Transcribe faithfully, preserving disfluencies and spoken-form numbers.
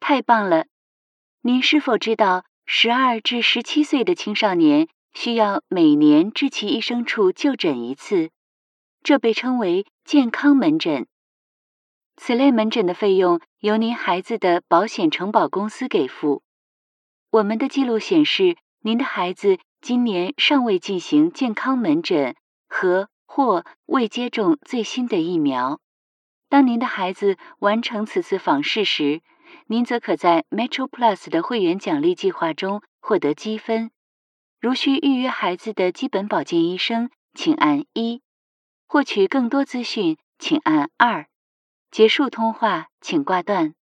太棒了！您是否知道，十二至十七岁的青少年需要每年至其医生处就诊一次？这被称为健康门诊。此类门诊的费用由您孩子的保险承保公司给付。我们的记录显示，您的孩子今年尚未进行健康门诊和或未接种最新的疫苗。当您的孩子完成此次访视时，您则可在 Metro Plus 的会员奖励计划中获得积分。如需预约孩子的基本保健医生，请按一；获取更多资讯，请按二。结束通话，请挂断。